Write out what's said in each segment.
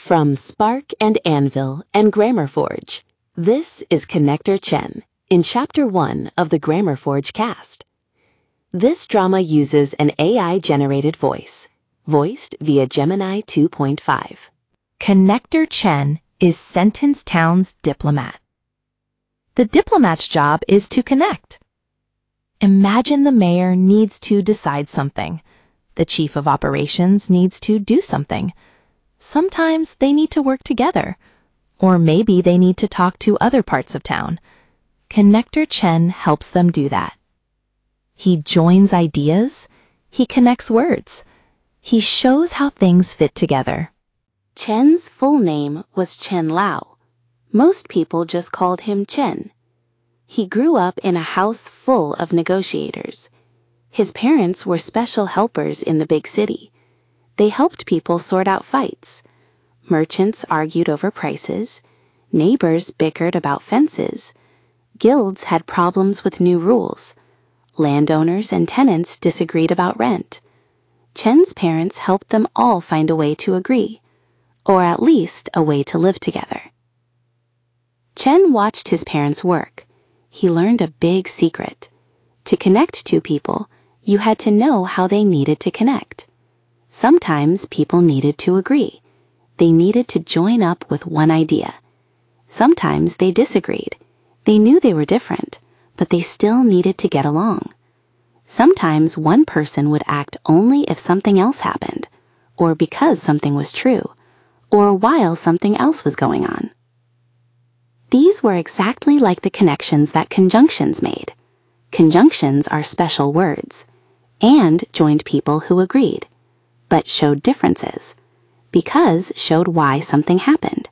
From Spark and Anvil and Grammar Forge, this is Connector Chen in Chapter 1 of the Grammar Forge cast. This drama uses an AI-generated voice, voiced via Gemini 2.5. Connector Chen is Sentence Town's diplomat. The diplomat's job is to connect. Imagine the mayor needs to decide something. The chief of operations needs to do something. Sometimes they need to work together, or maybe they need to talk to other parts of town. Connector Chen helps them do that. He joins ideas, he connects words, he shows how things fit together. Chen's full name was Chen Lao. Most people just called him Chen. He grew up in a house full of negotiators. His parents were special helpers in the big city. They helped people sort out fights. Merchants argued over prices. Neighbors bickered about fences. Guilds had problems with new rules. Landowners and tenants disagreed about rent. Chen's parents helped them all find a way to agree, or at least a way to live together. Chen watched his parents work. He learned a big secret. To connect two people, you had to know how they needed to connect. Sometimes people needed to agree. They needed to join up with one idea. Sometimes they disagreed. They knew they were different, but they still needed to get along. Sometimes one person would act only if something else happened, or because something was true, or while something else was going on. These were exactly like the connections that conjunctions made. Conjunctions are special words. And joined people who agreed, but showed differences. Because showed why something happened.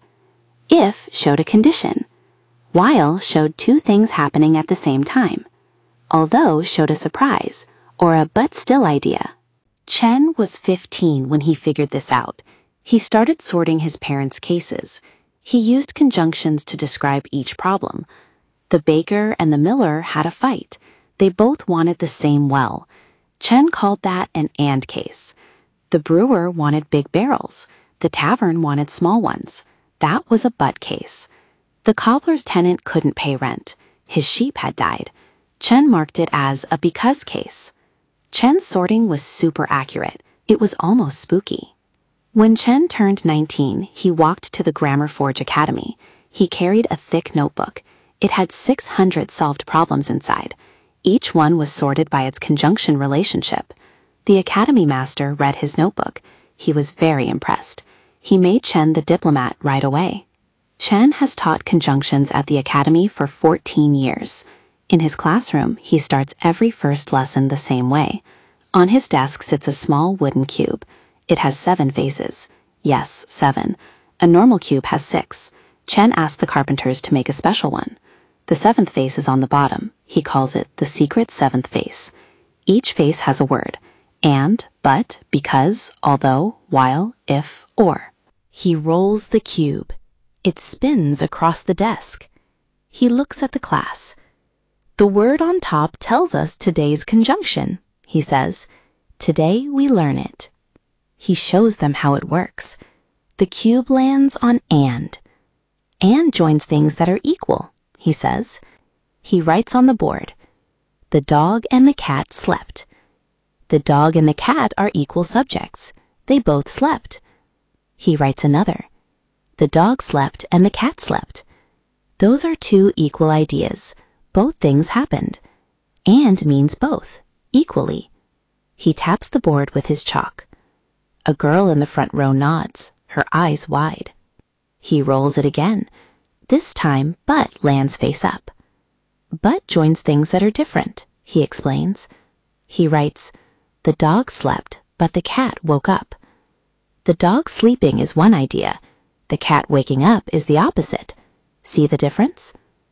If showed a condition. While showed two things happening at the same time. Although showed a surprise, or a but still idea. Chen was 15 when he figured this out. He started sorting his parents' cases. He used conjunctions to describe each problem. The baker and the miller had a fight. They both wanted the same well. Chen called that an and case. The brewer wanted big barrels. The tavern wanted small ones. That was a but case. The cobbler's tenant couldn't pay rent. His sheep had died. Chen marked it as a because case. Chen's sorting was super accurate. It was almost spooky. When Chen turned 19, he walked to the Grammar Forge Academy. He carried a thick notebook. It had 600 solved problems inside. Each one was sorted by its conjunction relationship. The academy master read his notebook. He was very impressed. He made Chen the diplomat right away. Chen has taught conjunctions at the academy for 14 years. In his classroom, he starts every first lesson the same way. On his desk sits a small wooden cube. It has 7 faces. Yes, 7. A normal cube has 6. Chen asked the carpenters to make a special one. The 7th face is on the bottom. He calls it the secret 7th face. Each face has a word. And, but, because, although, while, if, or. He rolls the cube. It spins across the desk. He looks at the class. The word on top tells us today's conjunction, he says. Today we learn it. He shows them how it works. The cube lands on and. And joins things that are equal, he says. He writes on the board, the dog and the cat slept. The dog and the cat are equal subjects. They both slept. He writes another, the dog slept and the cat slept. Those are 2 equal ideas. Both things happened. And means both, equally. He taps the board with his chalk. A girl in the front row nods, her eyes wide. He rolls it again. This time, but lands face up. But joins things that are different, he explains. He writes, the dog slept, but the cat woke up. The dog sleeping is one idea. The cat waking up is the opposite. See the difference?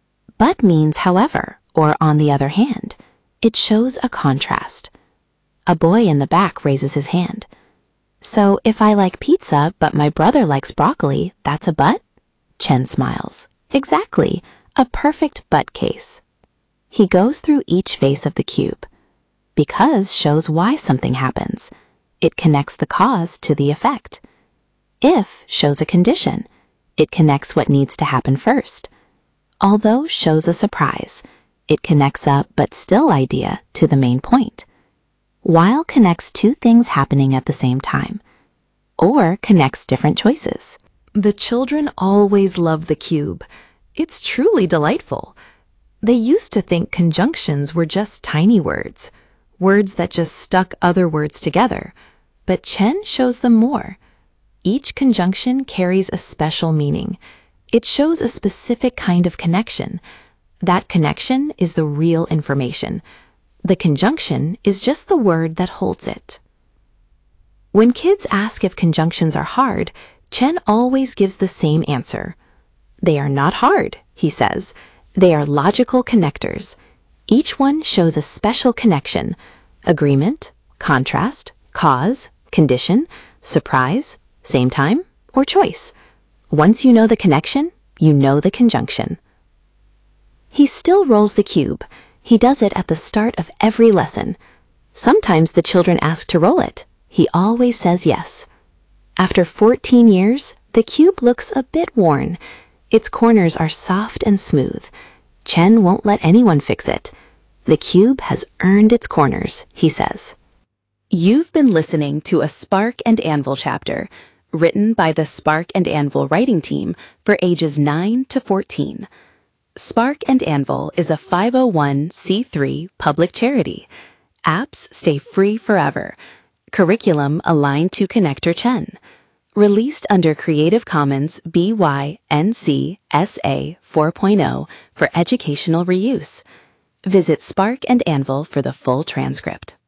But means however, or on the other hand. It shows a contrast. A boy in the back raises his hand. So if I like pizza, but my brother likes broccoli, that's a but? Chen smiles. Exactly, a perfect but case. He goes through each face of the cube. Because shows why something happens. It connects the cause to the effect. If shows a condition. It connects what needs to happen first. Although shows a surprise. It connects a but still idea to the main point. While connects two things happening at the same time. Or connects different choices. The children always loved the cube. It's truly delightful. They used to think conjunctions were just tiny words, words that just stuck other words together. But Chen shows them more. Each conjunction carries a special meaning. It shows a specific kind of connection. That connection is the real information. The conjunction is just the word that holds it. When kids ask if conjunctions are hard, Chen always gives the same answer. They are not hard, he says. They are logical connectors. Each one shows a special connection: agreement, contrast, cause, condition, surprise, same time, or choice. Once you know the connection, you know the conjunction. He still rolls the cube. He does it at the start of every lesson. Sometimes the children ask to roll it. He always says yes. After 14 years, the cube looks a bit worn. Its corners are soft and smooth. Chen won't let anyone fix it. The cube has earned its corners, he says. You've been listening to a Spark and Anvil chapter, written by the Spark and Anvil writing team for ages 9 to 14. Spark and Anvil is a 501c3 public charity. Apps stay free forever. Curriculum aligned to Connector Chen. Released under Creative Commons BY-NC SA 4.0 for educational reuse. Visit Spark and Anvil for the full transcript.